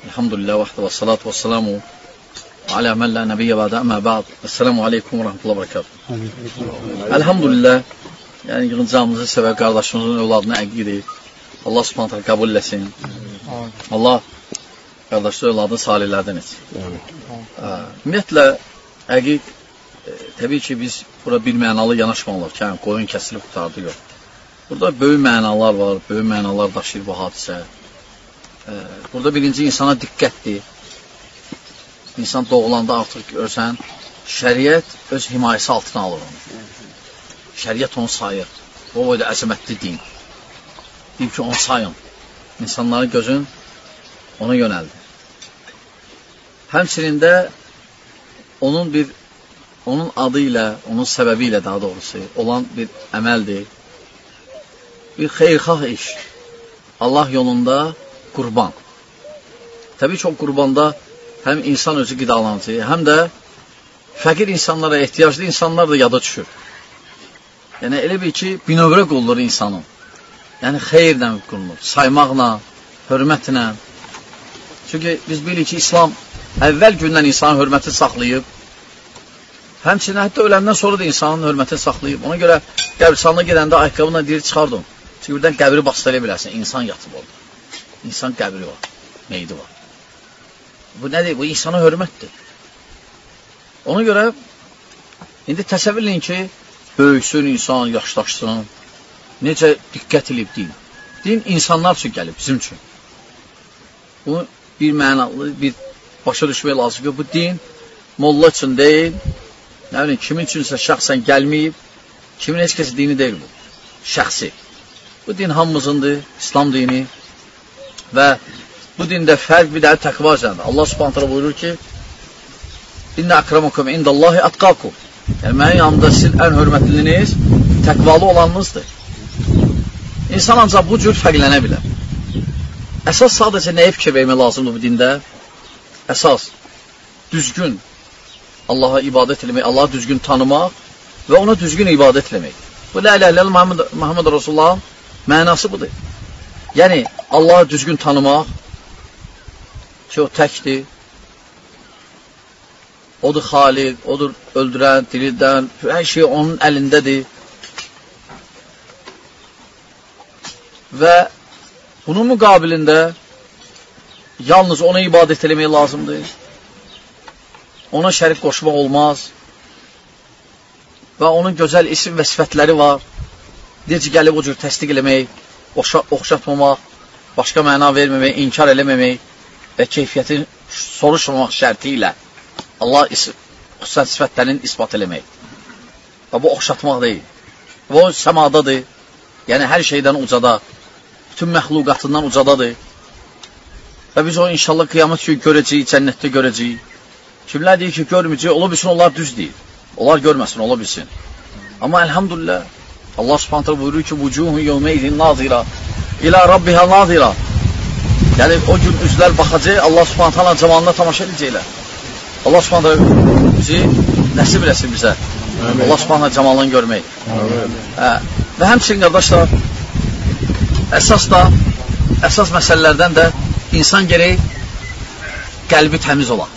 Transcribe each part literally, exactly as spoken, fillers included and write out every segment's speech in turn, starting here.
Elhamdülillah vəxtə və salatu və salamu alə mən lə nəbiyyə bədə əmə bəd. Esselamu aleykum və rəhmətullah və bərəkatuhu. Elhamdülillah, yəni yığıncağımızı sevə qardaşımızın övladına əqidir. Allah subhanət hələ qəbul eləsin. Allah qardaşlı övladını salihlərdən etsin. Ümumiyyətlə, əqiq, təbii ki, biz bura bir mənalı yanaşmalıyıq ki, qoyun kəsilib qutardı, yox. Burada böyük mənalar var, böyük mənalar daşıyır bu hadisə. Burada birinci insana diqqətdir. İnsan doğulanda artıq görsən, şəriət öz himayəsi altına alır onu. Şəriət onu sayır. O boyda əzəmətli din. Deyib ki, onu sayın. İnsanların gözün ona yönəldi. Həmçinin də onun bir, onun adı ilə, onun səbəbi ilə daha doğrusu olan bir əməldir. Bir xeyrxah iş. Allah yolunda qurban. Təbii ki, o qurbanda həm insan özü qidalanıcı, həm də fəqir insanlara, ehtiyaclı insanlar da yada düşür. Yəni, elə bir ki, binövrə qolur insanın. Yəni, xeyirlə qulunur, saymaqla, hörmətlə. Çünki biz bilirik ki, İslam əvvəl gündən insanın hörməti saxlayıb, həmçinin hətta öləndən sonra da insanın hörməti saxlayıb. Ona görə qəbristanlığa gedəndə ayaqqabına diri çıxardım. Çünki birdən qəbri bastıraya bilərsən, insan yatıb oldu. İnsan qəbri var, meydi var. Bu nədir? Bu insana hörmətdir. Ona görə indi təsəvvür edin ki, böyüksün insan, yaşlaşsın, necə diqqət edib din. Din insanlar üçün gəlib, bizim üçün. Bu bir mənalı, bir başa düşmək lazım ki, bu din molla üçün deyil, nə bilin, kimin üçünsə şəxsən gəlməyib, kimin heç kəsi dini deyil bu, şəxsi. Bu din hamımızındır, İslam dini və bu dində fərq bir də təqva üzərində. Allah subhanət hələ buyurur ki, İnnə əkramakum indallahi atqakum. Yəni, mənim yanımda sizin ən hörmətliniz təqvalı olanınızdır. İnsan ancaq bu cür fərqlənə bilər. Əsas sadəcə nəyə fikir vermək lazımdır bu dində? Əsas, düzgün Allaha ibadət eləmək, Allahı düzgün tanımaq və ona düzgün ibadət eləmək. Bu, lə ilə ilə Muhammed Rasulullah mənası budur. Yəni, Allahı düzgün tanımaq ki, o təkdir, odur xaliq, odur öldürən, dirildən, hər şey onun əlindədir. Və bunun müqabilində yalnız ona ibadət eləmək lazımdır. Ona şərik qoşmaq olmaz. Və onun gözəl isim və sifətləri var. Necə gəlib o cür təsdiq eləmək, oxşatmamaq, başqa məna verməmək, inkar eləməmək və keyfiyyətin soruşmamaq şərti ilə Allah xüsusən sifətlərinin ispat eləmək. Və bu oxşatmaq deyil. Və o səmadadır. Yəni, hər şeydən ucada, bütün məxluqatından ucadadır. Və biz o inşallah qiyamət ki, görəcəyik, cənnətdə görəcəyik. Kimlər deyir ki, görməyəcək, ola bilsin, onlar düz deyil. Onlar görməsin, ola bilsin. Amma əlhamdülillah, Allah subhanətlə buyurur ki, vücuhun yevmeydin nazira, ilə Rabbihə nazira. Yəni, o gün üzlər baxacaq, Allah subhanətlə camanına tamaşa edəcəklər. Allah subhanətlə bizi nəsib eləsin bizə. Amin. Allah subhanətlə camalını görmək. Hə. Və həmçinin, qardaşlar, əsas da, əsas məsələlərdən də insan gerək qəlbi təmiz olan.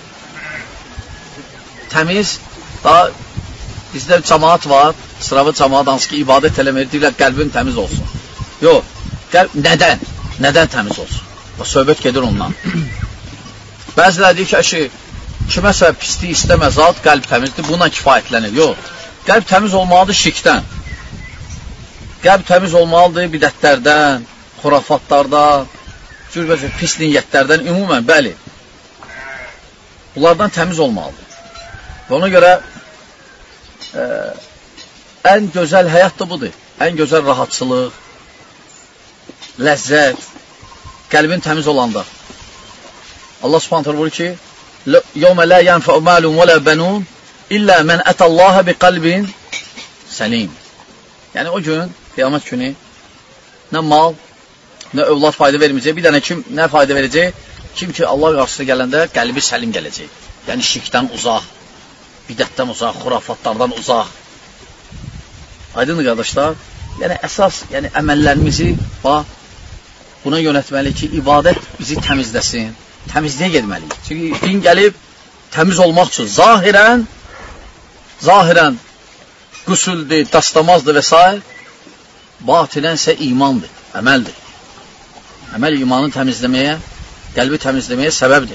Təmiz, daha bizdə cəmaat var, sıravı cəmaat hansı ki, ibadət eləmir, deyirlər, qəlbin təmiz olsun. Yox, qəlb, nədən? Nədən təmiz olsun? O, söhbət gedir ondan. Bəzilər deyir ki, əşi, kiməsə pislik istəməz zat, qəlb təmizdir, bununla kifayətlənir. Yox, qəlb təmiz olmalıdır şirkdən. Qəlb təmiz olmalıdır bidətlərdən, xurafatlardan, cürbəcür pis niyyətlərdən, ümumən, bəli. Bunlardan təmiz olmalıdır. Və ona görə ə, ən gözəl həyat da budur. Ən gözəl rahatçılıq, ləzzət, qəlbin təmiz olanda. Allah subhanətlə buyurur ki, يَوْمَ لَا يَنْفَعُ مَالٌ وَلَا بَنُونَ إِلَّا مَنْ أَتَى اللّٰهَ بِقَلْبٍ سَلِيمٍ. Yəni o gün, qiyamət günü, nə mal, nə övlad fayda verməyəcək, bir dənə kim nə fayda verəcək? Kim ki, Allah qarşısına gələndə qəlbi səlim gələcək. Yəni şirkdən uzaq, bidətdən uzaq, xurafatlardan uzaq. Aydındır, qardaşlar? Yəni əsas, yəni əməllərimizi, bax, buna yönətməliyik ki, ibadət bizi təmizləsin, təmizliyə getməliyik. Çünki din gəlib təmiz olmaq üçün zahirən, zahirən qüsüldür, dastamazdır və s. Batilənsə imandır, əməldir. Əməl imanı təmizləməyə, qəlbi təmizləməyə səbəbdir.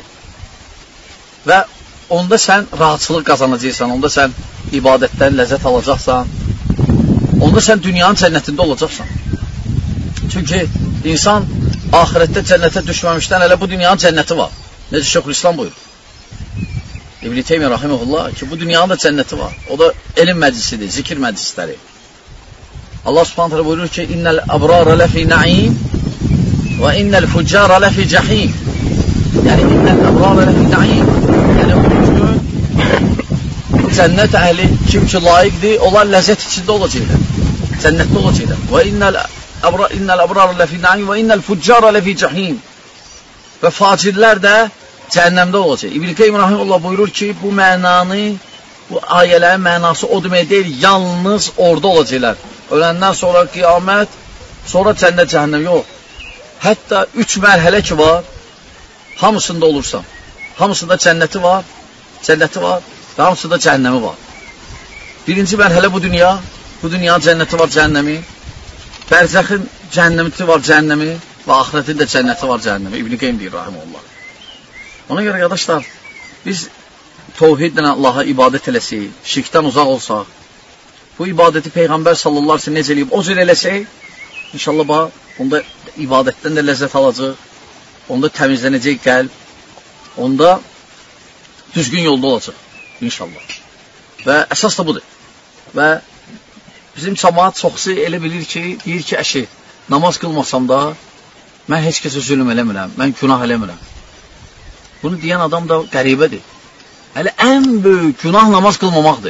Və onda sən rahatçılıq qazanacaqsan, onda sən ibadətdən ləzzət alacaqsan, onda sən dünyanın cənnətində olacaqsan. Çünki insan ahirətdə cənnətə düşməmişdən elə bu dünyanın cənnəti var. Necə Şeyxülislam buyurur. İbn-i Teymiyyə rahimehullah ki, bu dünyanın da cənnəti var. O da elm məclisidir, zikir məclisləri. Allah subhanahu teala buyurur ki, innel abrara lefi na'im və innel fucara lefi cahim. Yəni, innel abrara lefi na'im. Yəni, o gün cənnət əhli kim ki layiqdir, onlar ləzzət içində olacaqlar. Cənnətdə olacaqlar. Və innel abrara lefi na'im və innel fucara lefi cahim. Və facirlər də cəhənnəmdə olacaq. İbn-i Qeym rahimehullah buyurur ki, bu mənanı, bu ayələrin mənası o demək deyil, yalnız orada olacaqlar. Öləndən sonra qiyamət, sonra cənnət, cəhənnəm yox. Hətta üç mərhələ ki var, hamısında olursan. Hamısında cənnəti var, cənnəti var və hamısında cəhənnəmi var. Birinci mərhələ bu dünya, bu dünyanın cənnəti var, cəhənnəmi. Bərzəxin cəhənnəmi var, cəhənnəmi və axirətin də cənnəti var, cəhənnəmi. İbn-i Qeym deyir, rahimehullah. Ona görə, qardaşlar, biz təvhidlə Allaha ibadət eləsək, şirkdən uzaq olsaq, bu ibadəti Peyğəmbər sallallahu əleyhi və səlləm necə eləyib, o cür eləsək, inşallah bax, onda ibadətdən də ləzzət alacaq, onda təmizlənəcək qəlb, onda düzgün yolda olacaq, inşallah. Və əsas da budur. Və bizim cəmaat çoxsu elə bilir ki, deyir ki, əşi, namaz qılmasam da, mən heç kəsə zülm eləmirəm, mən günah eləmirəm. Bunu deyən adam da qəribədir. Hələ ən böyük günah namaz qılmamaqdır.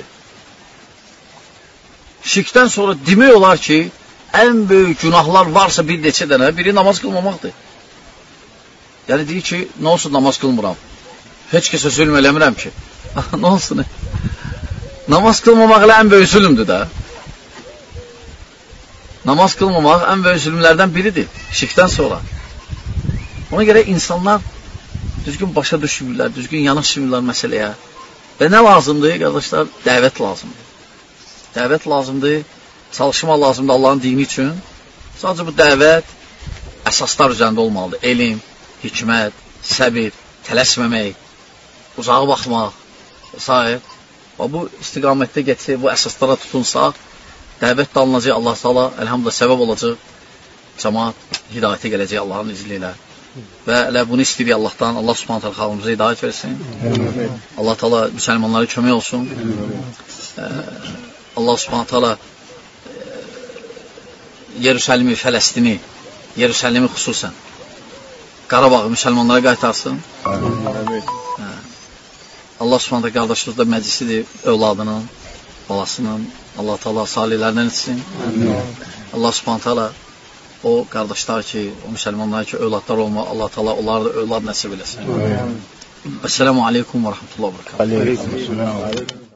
Şirkdən sonra demək olar ki, ən böyük günahlar varsa bir neçə dənə, biri namaz qılmamaqdır. Yəni deyir ki, nə olsun namaz qılmıram. Heç kəsə zülm eləmirəm ki. Nə olsun? Namaz qılmamaq elə ən böyük zülmdür da. Namaz qılmamaq ən böyük zülmlərdən biridir, şirkdən sonra. Ona görə insanlar düzgün başa düşmürlər, düzgün yanaşmırlar məsələyə. Və nə lazımdır, qardaşlar? Dəvət lazımdır. Dəvət lazımdır, çalışma lazımdır Allahın dini üçün. Sadəcə bu dəvət əsaslar üzərində olmalıdır. Elm, hikmət, səbir, tələsməmək, uzağa baxmaq və s. Və bu istiqamətdə getsək, bu əsaslara tutunsaq, dəvət də alınacaq Allah Taala, elhamdülillah səbəb olacaq, cəmaat hidayətə gələcək Allahın izni ilə. Və elə bunu istəyirik Allahdan, Allah subhanahu taala xalqımıza hidayət versin. Allah Taala müsəlmanlara kömək olsun. Allah subhanahu taala Yeruşalimi, Fələstini, Yeruşalimi xüsusən Qarabağı müsəlmanlara qaytarsın. Allah subhanahu taala qardaşımızda məclisidir, övladının, balasının, Allah Taala salihlərdən etsin. Allah subhanahu taala o qardaşlar ki, o müsəlmanlar ki, övladlar olma, Allah Taala onlara da övlad nəsib eləsin. Esselamu aleykum və rəhmətullah və bərəkatuhu.